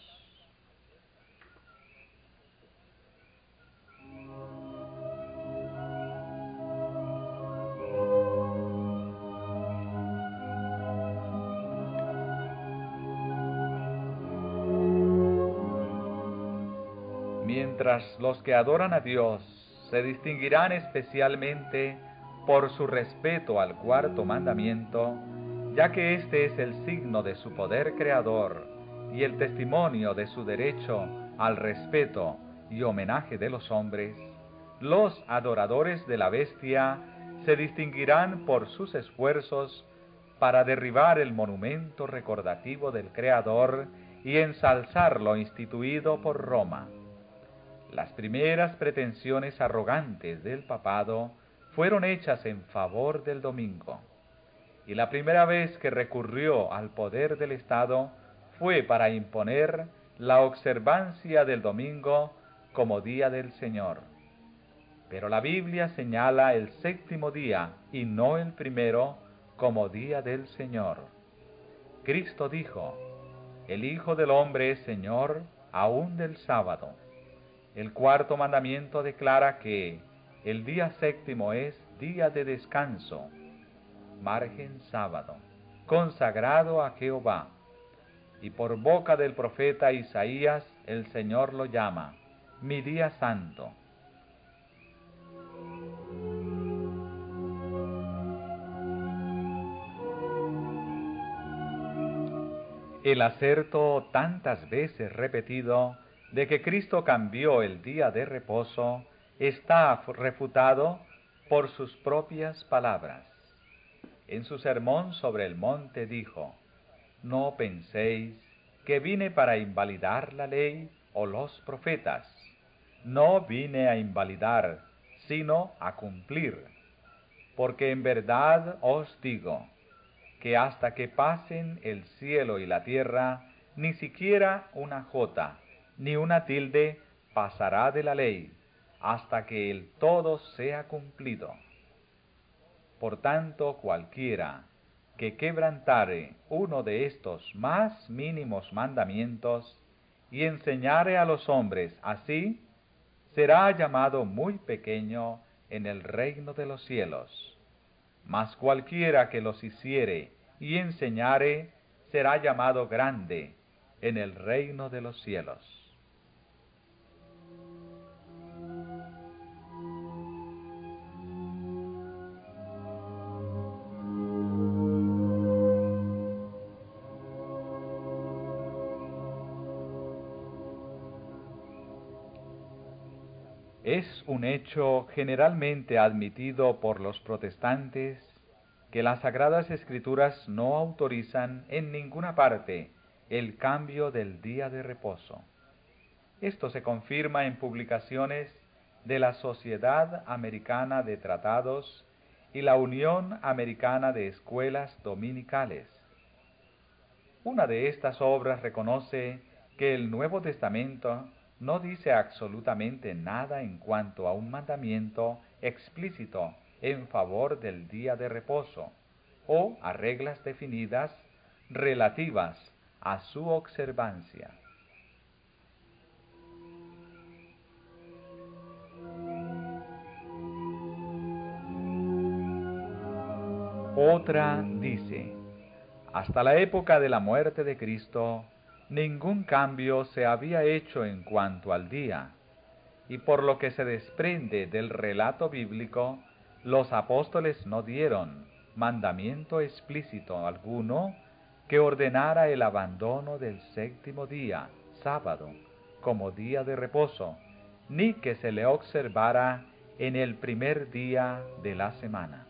Mientras los que adoran a Dios se distinguirán especialmente por su respeto al cuarto mandamiento, ya que este es el signo de su poder creador y el testimonio de su derecho al respeto y homenaje de los hombres, los adoradores de la bestia se distinguirán por sus esfuerzos para derribar el monumento recordativo del Creador y ensalzar lo instituido por Roma. Las primeras pretensiones arrogantes del papado fueron hechas en favor del domingo, y la primera vez que recurrió al poder del Estado fue para imponer la observancia del domingo como día del Señor. Pero la Biblia señala el séptimo día y no el primero como día del Señor. Cristo dijo: el Hijo del Hombre es Señor aún del sábado. El cuarto mandamiento declara que el día séptimo es día de descanso, margen sábado, consagrado a Jehová. Y por boca del profeta Isaías el Señor lo llama, mi día santo. El acerto tantas veces repetido de que Cristo cambió el día de reposo está refutado por sus propias palabras. en su sermón sobre el monte dijo: No penséis que vine para invalidar la ley o los profetas. No vine a invalidar, sino a cumplir. Porque en verdad os digo, que hasta que pasen el cielo y la tierra, ni siquiera una jota, ni una tilde pasará de la ley, hasta que el todo sea cumplido. Por tanto, cualquiera que quebrantare uno de estos más mínimos mandamientos y enseñare a los hombres así, será llamado muy pequeño en el reino de los cielos. Mas cualquiera que los hiciere y enseñare, será llamado grande en el reino de los cielos. Es un hecho generalmente admitido por los protestantes que las Sagradas Escrituras no autorizan en ninguna parte el cambio del día de reposo. Esto se confirma en publicaciones de la Sociedad Americana de Tratados y la Unión Americana de Escuelas Dominicales. Una de estas obras reconoce que el Nuevo Testamento no dice absolutamente nada en cuanto a un mandamiento explícito en favor del día de reposo o a reglas definidas relativas a su observancia. Otra dice: hasta la época de la muerte de Cristo, ningún cambio se había hecho en cuanto al día, y por lo que se desprende del relato bíblico, los apóstoles no dieron mandamiento explícito alguno que ordenara el abandono del séptimo día, sábado, como día de reposo, ni que se le observara en el primer día de la semana.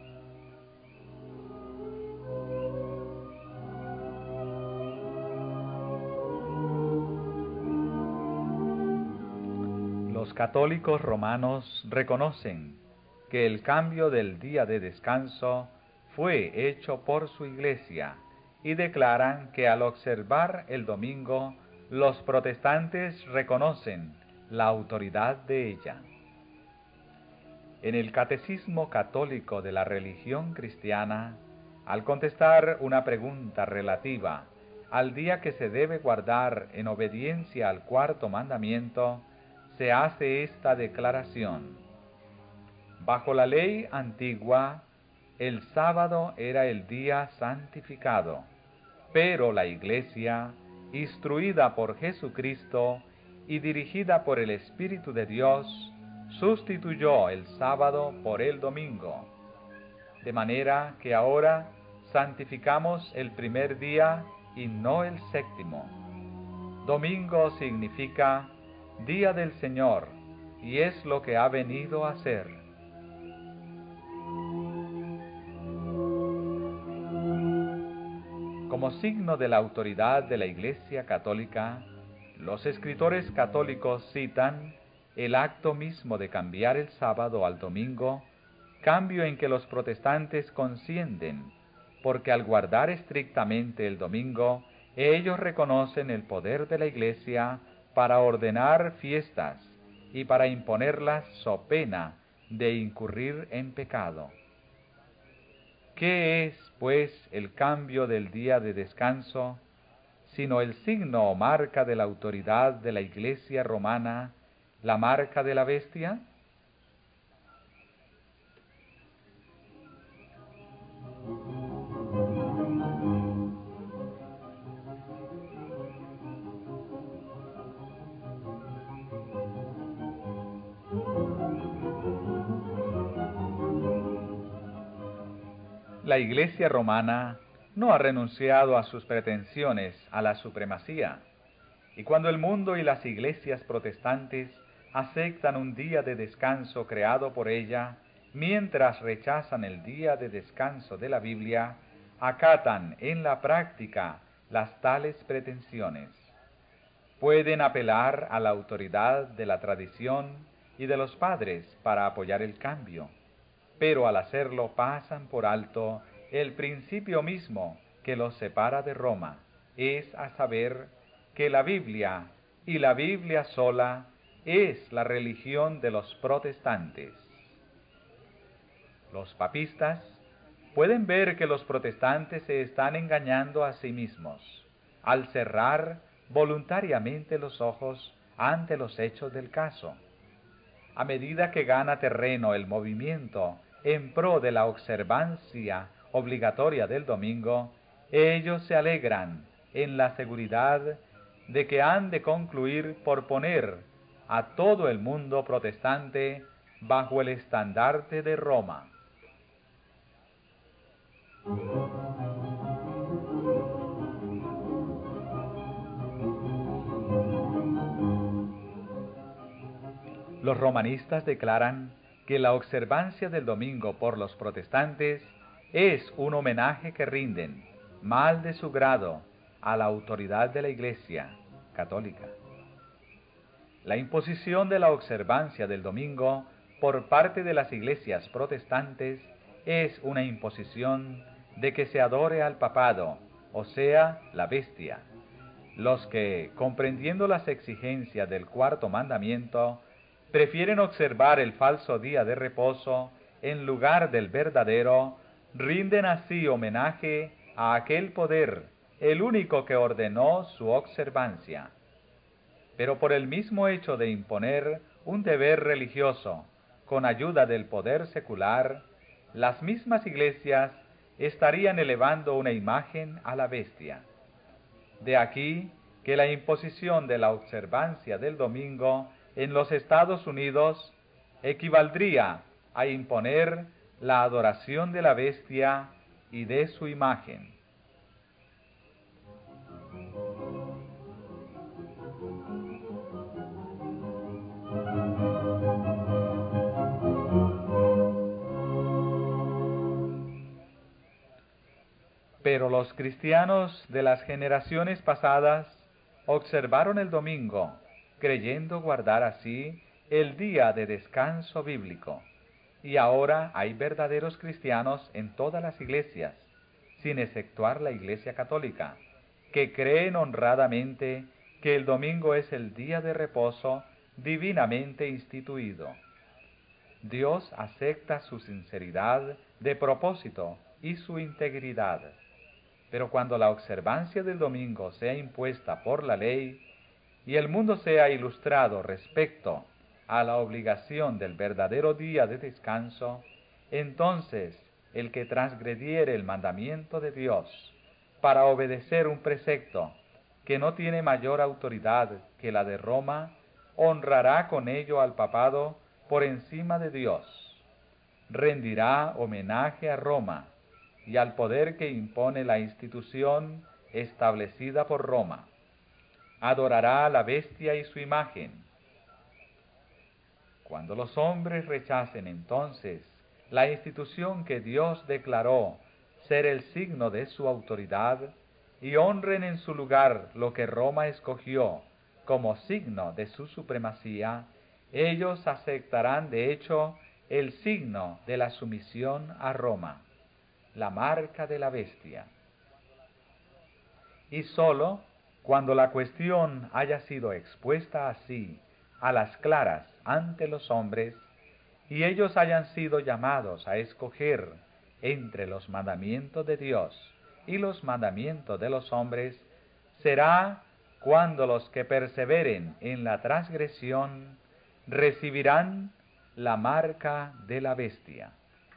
Los católicos romanos reconocen que el cambio del día de descanso fue hecho por su Iglesia y declaran que al observar el domingo, los protestantes reconocen la autoridad de ella. En el Catecismo Católico de la Religión Cristiana, al contestar una pregunta relativa al día que se debe guardar en obediencia al cuarto mandamiento, se hace esta declaración: bajo la ley antigua, el sábado era el día santificado, pero la Iglesia, instruida por Jesucristo y dirigida por el Espíritu de Dios, sustituyó el sábado por el domingo, de manera que ahora santificamos el primer día y no el séptimo. Domingo significa Día del Señor, y es lo que ha venido a ser. Como signo de la autoridad de la Iglesia Católica, los escritores católicos citan el acto mismo de cambiar el sábado al domingo, cambio en que los protestantes consienten, porque al guardar estrictamente el domingo, ellos reconocen el poder de la Iglesia para ordenar fiestas y para imponerlas so pena de incurrir en pecado. ¿Qué es, pues, el cambio del día de descanso, sino el signo o marca de la autoridad de la Iglesia romana, la marca de la bestia? La Iglesia romana no ha renunciado a sus pretensiones a la supremacía, y cuando el mundo y las iglesias protestantes aceptan un día de descanso creado por ella mientras rechazan el día de descanso de la Biblia, acatan en la práctica las tales pretensiones. Pueden apelar a la autoridad de la tradición y de los padres para apoyar el cambio, pero al hacerlo pasan por alto el principio mismo que los separa de Roma, es a saber, que la Biblia y la Biblia sola es la religión de los protestantes. Los papistas pueden ver que los protestantes se están engañando a sí mismos al cerrar voluntariamente los ojos ante los hechos del caso. A medida que gana terreno el movimiento en pro de la observancia obligatoria del domingo, ellos se alegran en la seguridad de que han de concluir por poner a todo el mundo protestante bajo el estandarte de Roma. Los romanistas declaran que la observancia del domingo por los protestantes es un homenaje que rinden, mal de su grado, a la autoridad de la Iglesia católica. La imposición de la observancia del domingo por parte de las iglesias protestantes es una imposición de que se adore al papado, o sea, la bestia. Los que, comprendiendo las exigencias del cuarto mandamiento, prefieren observar el falso día de reposo en lugar del verdadero, rinden así homenaje a aquel poder, el único que ordenó su observancia. Pero por el mismo hecho de imponer un deber religioso con ayuda del poder secular, las mismas iglesias estarían elevando una imagen a la bestia. De aquí que la imposición de la observancia del domingo en los Estados Unidos equivaldría a imponer la adoración de la bestia y de su imagen. Pero los cristianos de las generaciones pasadas observaron el domingo, creyendo guardar así el día de descanso bíblico. Y ahora hay verdaderos cristianos en todas las iglesias, sin exceptuar la Iglesia Católica, que creen honradamente que el domingo es el día de reposo divinamente instituido. Dios acepta su sinceridad de propósito y su integridad. Pero cuando la observancia del domingo sea impuesta por la ley y el mundo sea ilustrado respecto a la obligación del verdadero día de descanso, entonces el que transgrediere el mandamiento de Dios para obedecer un precepto que no tiene mayor autoridad que la de Roma, honrará con ello al papado por encima de Dios. Rendirá homenaje a Roma y al poder que impone la institución establecida por Roma. Adorará a la bestia y su imagen. Cuando los hombres rechacen entonces la institución que Dios declaró ser el signo de su autoridad y honren en su lugar lo que Roma escogió como signo de su supremacía, ellos aceptarán de hecho el signo de la sumisión a Roma, la marca de la bestia. Y sólo cuando la cuestión haya sido expuesta así a las claras ante los hombres, y ellos hayan sido llamados a escoger entre los mandamientos de Dios y los mandamientos de los hombres, será cuando los que perseveren en la transgresión recibirán la marca de la bestia.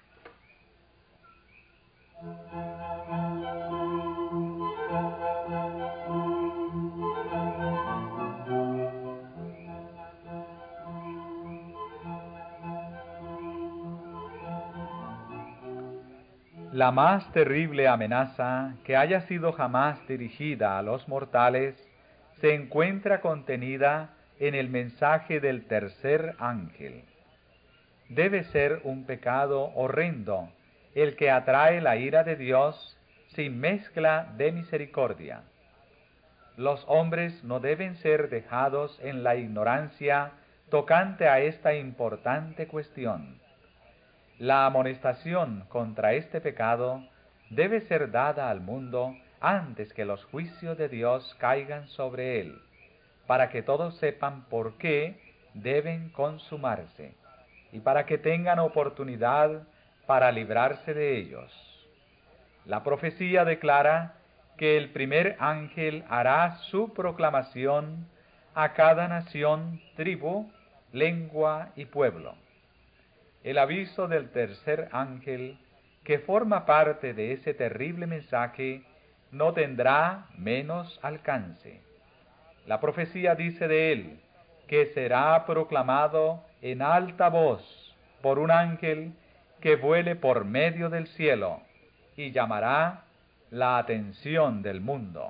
La más terrible amenaza que haya sido jamás dirigida a los mortales se encuentra contenida en el mensaje del tercer ángel. debe ser un pecado horrendo, el que atrae la ira de Dios sin mezcla de misericordia. Los hombres no deben ser dejados en la ignorancia tocante a esta importante cuestión. La amonestación contra este pecado debe ser dada al mundo antes que los juicios de Dios caigan sobre él, para que todos sepan por qué deben consumarse, y para que tengan oportunidad para librarse de ellos. La profecía declara que el primer ángel hará su proclamación a cada nación, tribu, lengua y pueblo. El aviso del tercer ángel, que forma parte de ese terrible mensaje, no tendrá menos alcance. La profecía dice de él que será proclamado en alta voz por un ángel que vuele por medio del cielo y llamará la atención del mundo.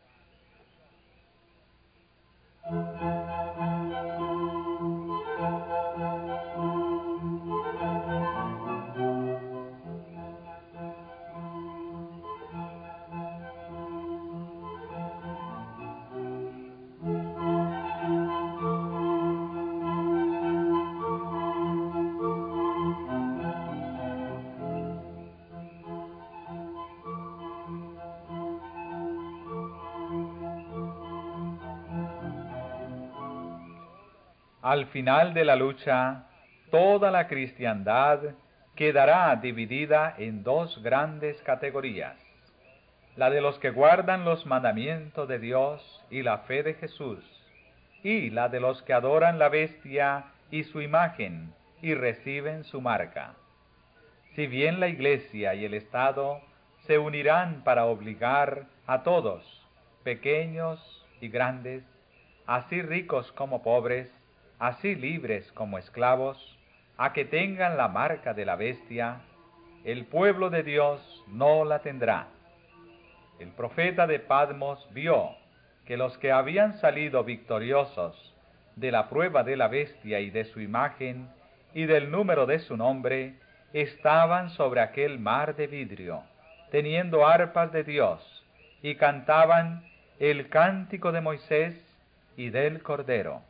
Al final de la lucha, toda la cristiandad quedará dividida en dos grandes categorías: la de los que guardan los mandamientos de Dios y la fe de Jesús, y la de los que adoran la bestia y su imagen y reciben su marca. Si bien la Iglesia y el Estado se unirán para obligar a todos, pequeños y grandes, así ricos como pobres, así libres como esclavos, a que tengan la marca de la bestia, el pueblo de Dios no la tendrá. El profeta de Patmos vio que los que habían salido victoriosos de la prueba de la bestia y de su imagen y del número de su nombre, estaban sobre aquel mar de vidrio, teniendo arpas de Dios, y cantaban el cántico de Moisés y del Cordero.